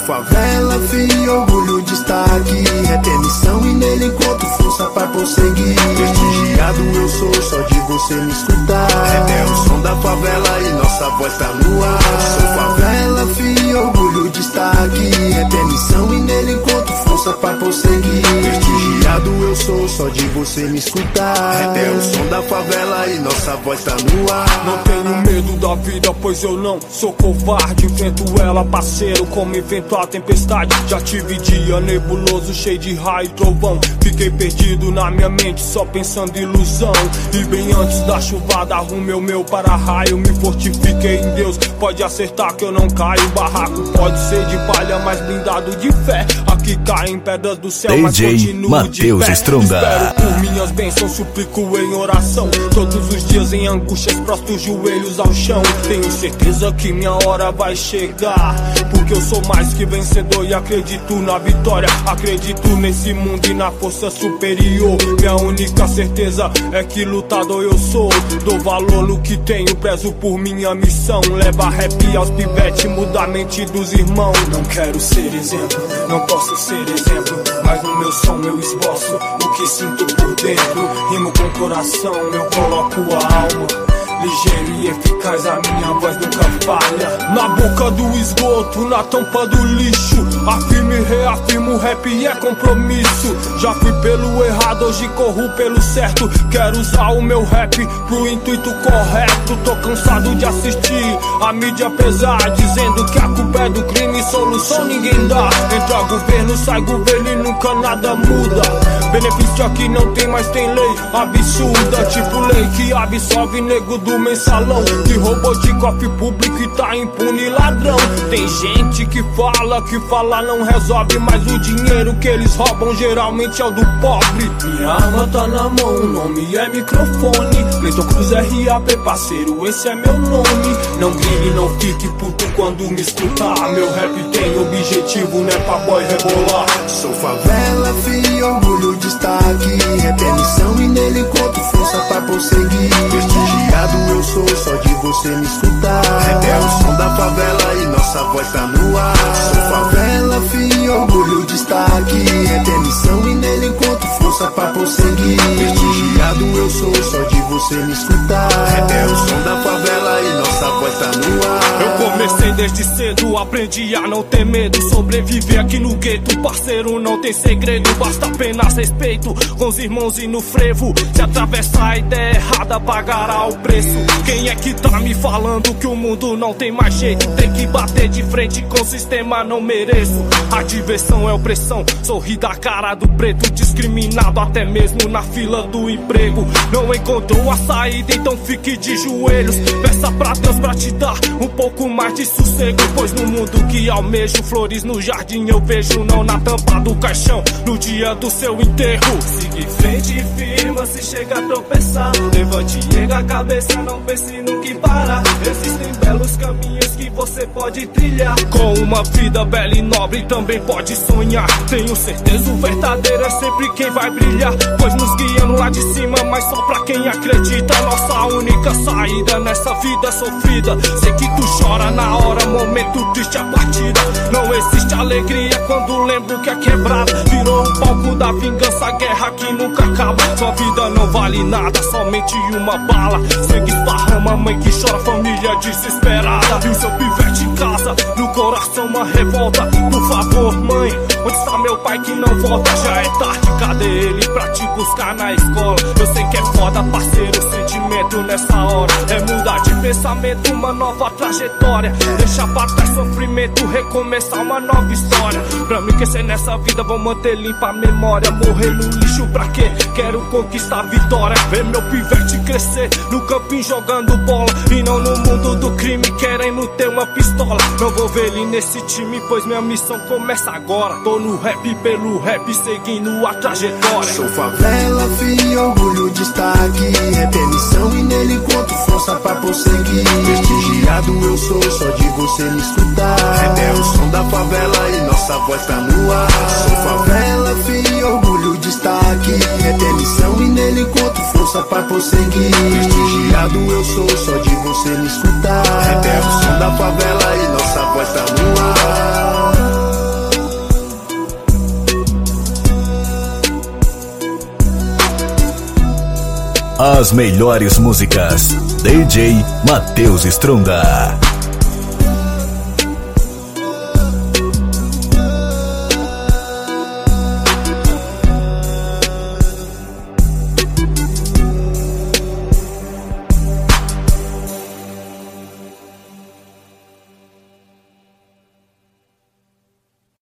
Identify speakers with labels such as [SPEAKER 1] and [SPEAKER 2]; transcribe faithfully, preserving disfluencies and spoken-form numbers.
[SPEAKER 1] favela, fi, orgulho de estar aqui. Rap é missão e nele encontro força pra prosseguir. Prestigiado eu sou, só de você me escutar. Rap é o som da favela e nossa voz tá no ar. Sou favela, fi, orgulho de estar aqui. Rap é missão e nele encontro força pra prosseguir. Prestigiado eu sou, só de você me escutar. Rap é o som da favela e nossa voz tá no ar.
[SPEAKER 2] Não tenho medo da vida, pois eu não sou covarde. Enfrento ela, parceiro, como enfrento a tempestade. Já tive dia nebuloso, cheio de raio e trovão. Fiquei perdido na minha mente, só pensando em ilusão. E bem antes da chuvada, arrumei o meu para-raio. Me fortifiquei em Deus, pode acertar que eu não caio. O barraco pode ser de palha, mas blindado de fé. Aqui caem pedras do céu, mas continuo
[SPEAKER 3] Mateus
[SPEAKER 2] de pé.
[SPEAKER 3] Stronda.
[SPEAKER 2] Espero por minhas bênçãos, suplico em oração. Todos os dias em angústias, prostro os joelhos ao chão. Tenho certeza que minha hora vai chegar, porque eu sou mais que vencedor e acredito na vitória. Acredito nesse mundo e na força superior. Minha única certeza é que lutador eu sou. Dou valor no que tenho, prezo por minha missão. Leva rap aos pivetes, muda a mente dos irmãos. Não quero ser exemplo, não posso ser exemplo, mas no meu som eu esboço o que sinto por dentro. Rimo com o coração, eu coloco a alma. Ligeiro e eficaz, a minha voz nunca falha. Na boca do esgoto, na tampa do lixo, afirmo e reafirmo, rap é compromisso. Já fui pelo errado, hoje corro pelo certo. Quero usar o meu rap pro intuito correto. Tô cansado de assistir a mídia pesar, dizendo que a culpa é do crime, solução ninguém dá. Entra governo, sai governo e nunca nada muda. Benefício aqui não tem, mas tem lei absurda. Tipo lei que absolve nego do mensalão, que roubou de cofre público e tá impune ladrão. Tem gente que fala que falar não resolve, mas o dinheiro que eles roubam geralmente é o do pobre. Minha arma tá na mão, o nome é microfone. Cleiton Cruz R A P, parceiro, esse é meu nome. Não grille, não fique puto quando me escutar. Meu rap tem objetivo, né pra boy rebolar.
[SPEAKER 1] Sou favela, fi, orgulho de estar aqui. Rap é missão e nele encontro força pra prosseguir. Prestigiado eu sou, só de você me escutar. Rap é o som da favela e nossa voz tá no ar. Sou favela, fi, orgulho de estar aqui. Rap é missão e nele encontro força pra prosseguir. Prestigiado eu sou, só de você me escutar. Rap é o som da favela e nossa voz tá no ar.
[SPEAKER 2] Eu comecei desde cedo, aprendi a não ter medo. Sobreviver aqui no gueto, parceiro, não tem segredo. Basta apenas respeito com os irmãos e no frevo. Se atravessar a ideia errada, pagará o preço. Quem é que tá me falando que o mundo não tem mais jeito? Tem que bater de frente com o sistema, não mereço. A diversão é opressão, sorri da cara do preto. Discriminado até mesmo na fila do emprego. Não encontrou a saída, então fique de joelhos. Peça pra Deus pra te dar um pouco mais de sossego, pois no mundo que almejo, flores no jardim eu vejo, não na tampa do caixão, no dia do seu enterro. Siga em frente e firma, se chega a tropeçar. Levante e erga a cabeça, não pense no que parar. Existem belos caminhos que você pode trilhar. Com uma vida bela e nobre também pode sonhar. Tenho certeza o verdadeiro é sempre quem vai brilhar, pois nos guiando lá de cima, mas só pra quem acredita. Nossa única saída nessa vida sofrida. Sei que tu chora na hora, momento triste a partida. Não existe alegria quando lembro que é quebrada. Virou um palco da vingança, guerra que nunca acaba. Sua vida não vale nada, somente uma bala. Sangue esparrama, mãe que chora, família desesperada. E o seu pivete em casa, no coração uma revolta. Por favor, mãe, onde está meu pai que não volta? Já é tarde, cadê ele pra te buscar na escola? Eu sei que é foda, parceiro, sentimento nessa hora é mudar de pensamento, uma nova trajetória. Deixar pra trás sofrimento, recomeçar uma nova história. Pra me esquecer nessa vida, vou manter limpa a memória. Morrer no lixo pra quê? Quero conquistar a vitória. Ver meu pivete crescer no campinho jogando bola, e não no mundo do crime querendo ter uma pistola. Não vou ver ele nesse time, pois minha missão começa agora. Tô no rap pelo rap, seguindo a trajetória.
[SPEAKER 1] Sou favela, fi, orgulho de estar aqui. Rap é missão e nele encontro força pra prosseguir. Prestigiado eu sou, só de você me escutar. Rap é o som da favela e nossa voz tá no ar. Sou favela, fi, orgulho de estar aqui. Rap é missão e nele encontro força pra prosseguir. Prestigiado eu sou, só de você me escutar. Rap é o som da favela e nossa voz tá no ar.
[SPEAKER 3] As melhores músicas. D J Matheus Stronda.